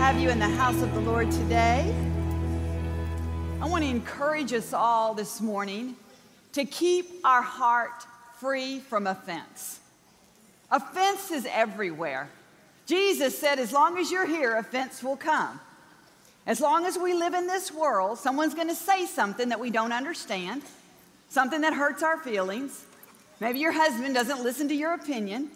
have you in the house of the Lord today. I want to encourage us all this morning to keep our heart free from offense. Offense is everywhere. Jesus said, as long as you're here, offense will come. As long as we live in this world, someone's going to say something that we don't understand, something that hurts our feelings. Maybe your husband doesn't listen to your opinion.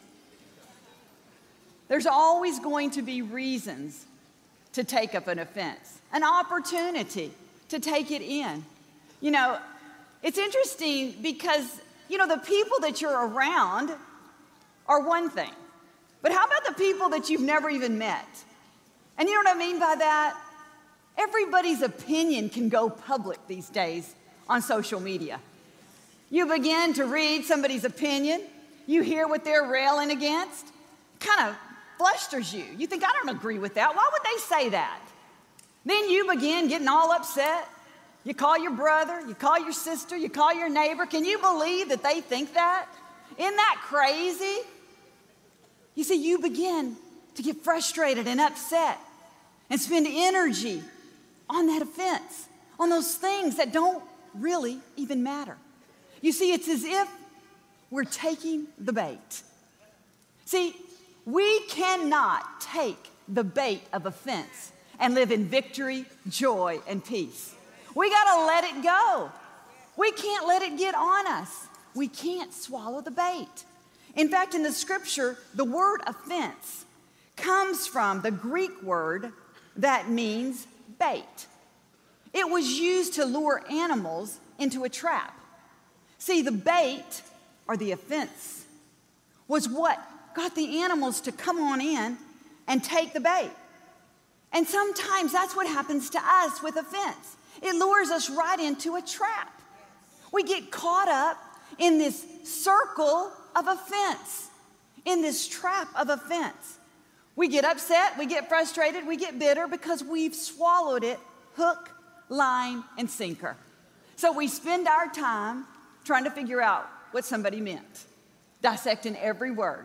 There's always going to be reasons to take up an offense, an opportunity to take it in. You know, it's interesting because, the people that you're around are one thing. But how about the people that you've never even met? And you know what I mean by that? Everybody's opinion can go public these days on social media. You begin to read somebody's opinion. You hear what they're railing against. Kind of flusters you. You think, I don't agree with that. Why would they say that? Then you begin getting all upset. You call your brother, you call your sister, you call your neighbor. Can you believe that they think that? Isn't that crazy? You see, you begin to get frustrated and upset and spend energy on that offense, on those things that don't really even matter. You see, it's as if we're taking the bait. See, we cannot take the bait of offense and live in victory, joy, and peace. We got to let it go. We can't let it get on us. We can't swallow the bait. In fact, in the scripture, the word offense comes from the Greek word that means bait. It was used to lure animals into a trap. See, the bait, or the offense, was what got the animals to come on in and take the bait. And sometimes that's what happens to us with offense. It lures us right into a trap. We get caught up in this circle of offense, in this trap of offense. We get upset, we get frustrated, we get bitter because we've swallowed it hook, line, and sinker. So we spend our time trying to figure out what somebody meant, dissecting every word.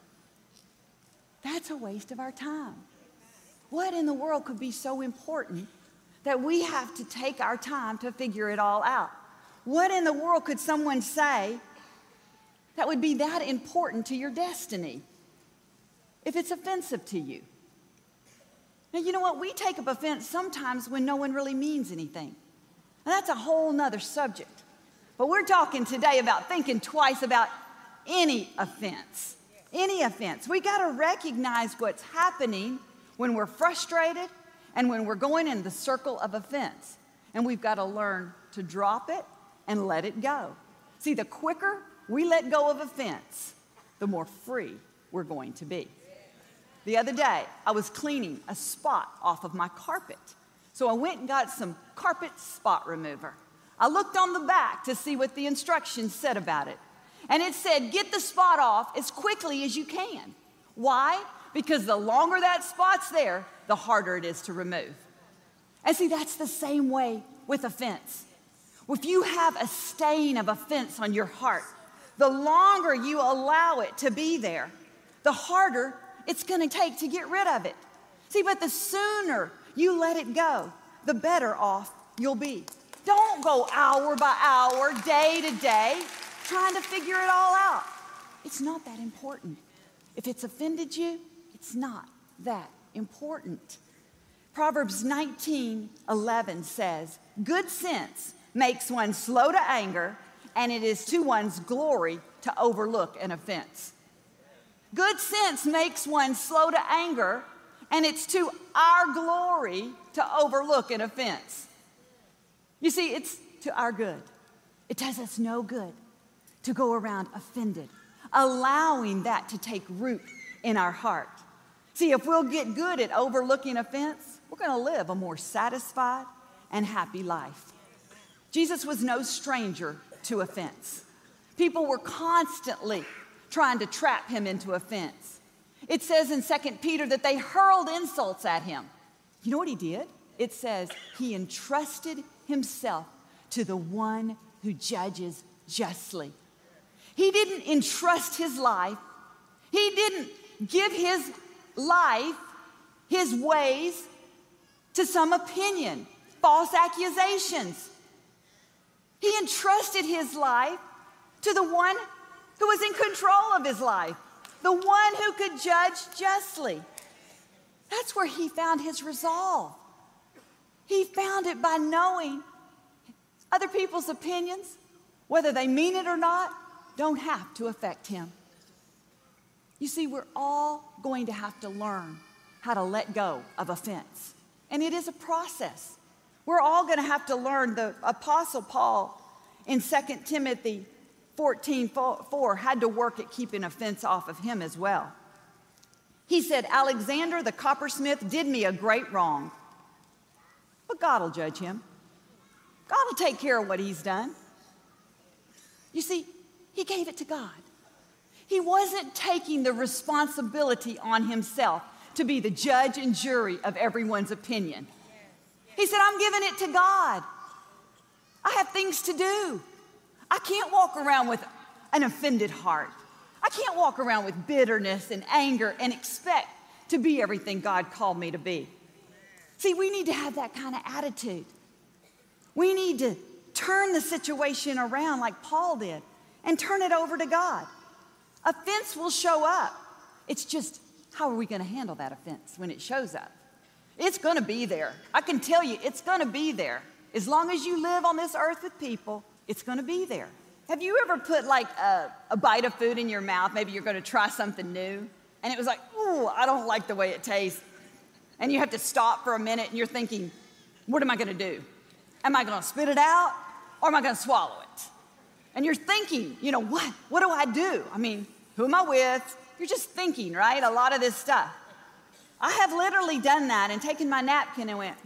That's a waste of our time. What in the world could be so important that we have to take our time to figure it all out? What in the world could someone say that would be that important to your destiny if it's offensive to you? Now, you know what? We take up offense sometimes when no one really means anything. And that's a whole nother subject. But we're talking today about thinking twice about any offense. Any offense. We got to recognize what's happening when we're frustrated and when we're going in the circle of offense. And we've got to learn to drop it and let it go. See, the quicker we let go of offense, the more free we're going to be. The other day, I was cleaning a spot off of my carpet. So I went and got some carpet spot remover. I looked on the back to see what the instructions said about it. And it said, get the spot off as quickly as you can. Why? Because the longer that spot's there, the harder it is to remove. And see, that's the same way with offense. If you have a stain of offense on your heart, the longer you allow it to be there, the harder it's going to take to get rid of it. See, but the sooner you let it go, the better off you'll be. Don't go hour by hour, day to day, trying to figure it all out. It's not that important. If it's offended you, it's not that important. Proverbs 19:11 says, good sense makes one slow to anger, and it is to one's glory to overlook an offense. Good sense makes one slow to anger, and it's to our glory to overlook an offense. You see, it's to our good. It does us no good to go around offended, allowing that to take root in our heart. See, if we'll get good at overlooking offense, we're going to live a more satisfied and happy life. Jesus was no stranger to offense. People were constantly trying to trap him into offense. It says in 2 Peter that they hurled insults at him. You know what he did? It says he entrusted himself to the one who judges justly. He didn't entrust his life. He didn't give his life, his ways, to some opinion, false accusations. He entrusted his life to the one who was in control of his life, the one who could judge justly. That's where he found his resolve. He found it by knowing other people's opinions, whether they mean it or not, don't have to affect him. You see, we're all going to have to learn how to let go of offense. And it is a process. We're all going to have to learn. The Apostle Paul in 2 Timothy 14:4 had to work at keeping offense off of him as well. He said, Alexander the coppersmith did me a great wrong, but God will judge him. God will take care of what he's done. You see, he gave it to God. He wasn't taking the responsibility on himself to be the judge and jury of everyone's opinion. He said, I'm giving it to God. I have things to do. I can't walk around with an offended heart. I can't walk around with bitterness and anger and expect to be everything God called me to be. See, we need to have that kind of attitude. We need to turn the situation around like Paul did and turn it over to God. Offense will show up. It's just, how are we going to handle that offense when it shows up? It's going to be there. I can tell you, it's going to be there. As long as you live on this earth with people, it's going to be there. Have you ever put like a bite of food in your mouth? Maybe you're going to try something new, and it was like, ooh, I don't like the way it tastes. And you have to stop for a minute, and you're thinking, what am I going to do? Am I going to spit it out, or am I going to swallow it? And you're thinking, you know, what do I do? I mean, who am I with? You're just thinking, right? A lot of this stuff. I have literally done that and taken my napkin and went,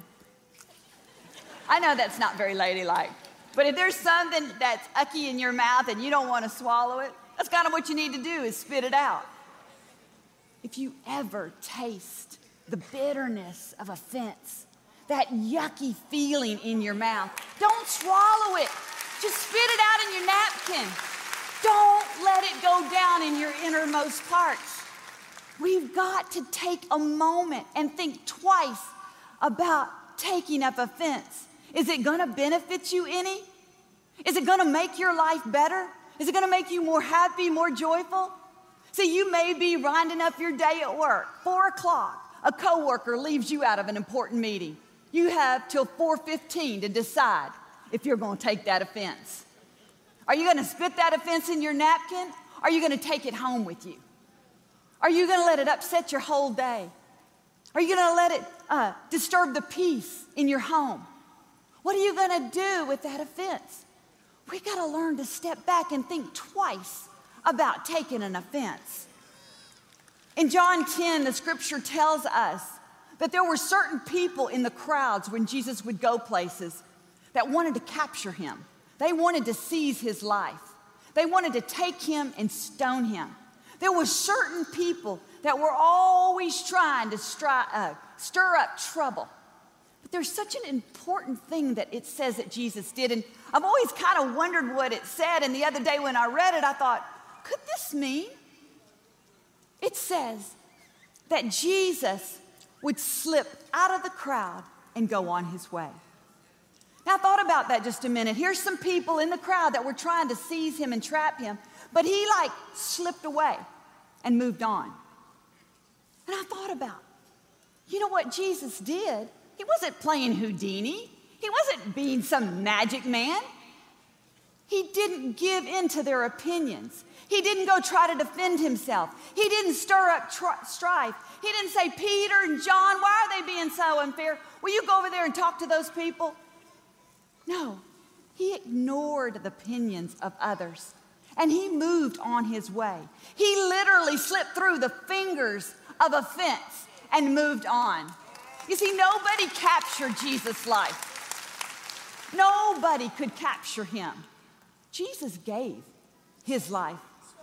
I know that's not very ladylike, but if there's something that's ucky in your mouth and you don't want to swallow it, that's kind of what you need to do is spit it out. If you ever taste the bitterness of offense, that yucky feeling in your mouth, don't swallow it. Just spit it out in your napkin. Don't let it go down in your innermost parts. We've got to take a moment and think twice about taking up offense. Is it going to benefit you any? Is it going to make your life better? Is it going to make you more happy, more joyful? See, you may be winding up your day at work, 4 o'clock. A coworker leaves you out of an important meeting. You have till 4:15 to decide if you're going to take that offense. Are you going to spit that offense in your napkin? Or are you going to take it home with you? Are you going to let it upset your whole day? Are you going to let it disturb the peace in your home? What are you going to do with that offense? We got to learn to step back and think twice about taking an offense. In John 10, the scripture tells us that there were certain people in the crowds when Jesus would go places that wanted to capture him. They wanted to seize his life. They wanted to take him and stone him. There were certain people that were always trying to stir up trouble. But there's such an important thing that it says that Jesus did. And I've always kind of wondered what it said. And the other day when I read it, I thought, could this mean? It says that Jesus would slip out of the crowd and go on his way. Now, I thought about that just a minute. Here's some people in the crowd that were trying to seize him and trap him, but he slipped away and moved on. And I thought about, you know what Jesus did? He wasn't playing Houdini. He wasn't being some magic man. He didn't give in to their opinions. He didn't go try to defend himself. He didn't stir up strife. He didn't say, Peter and John, why are they being so unfair? Will you go over there and talk to those people? No, he ignored the opinions of others, and he moved on his way. He literally slipped through the fingers of offense and moved on. You see, nobody captured Jesus' life. Nobody could capture him. Jesus gave his life.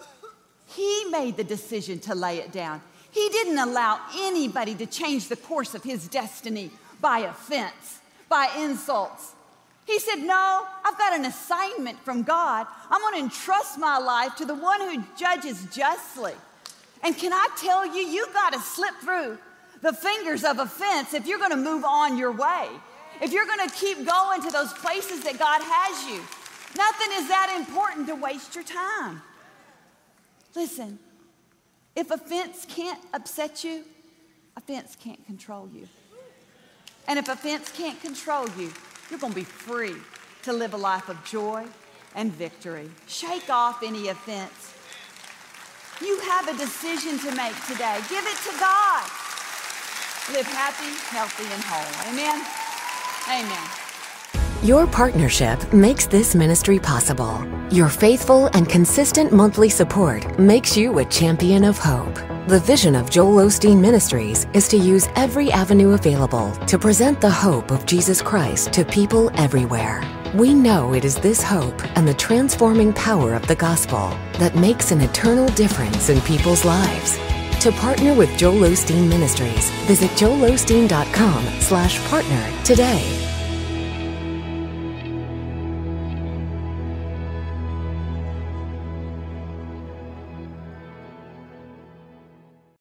He made the decision to lay it down. He didn't allow anybody to change the course of his destiny by offense, by insults. He said, no, I've got an assignment from God. I'm going to entrust my life to the one who judges justly. And can I tell you, you got to slip through the fingers of offense if you're going to move on your way. If you're going to keep going to those places that God has you. Nothing is that important to waste your time. Listen, if offense can't upset you, offense can't control you. And if offense can't control you, you're going to be free to live a life of joy and victory. Shake off any offense. You have a decision to make today. Give it to God. Live happy, healthy, and whole. Amen? Amen. Your partnership makes this ministry possible. Your faithful and consistent monthly support makes you a champion of hope. The vision of Joel Osteen Ministries is to use every avenue available to present the hope of Jesus Christ to people everywhere. We know it is this hope and the transforming power of the gospel that makes an eternal difference in people's lives. To partner with Joel Osteen Ministries, visit joelosteen.com/partner today.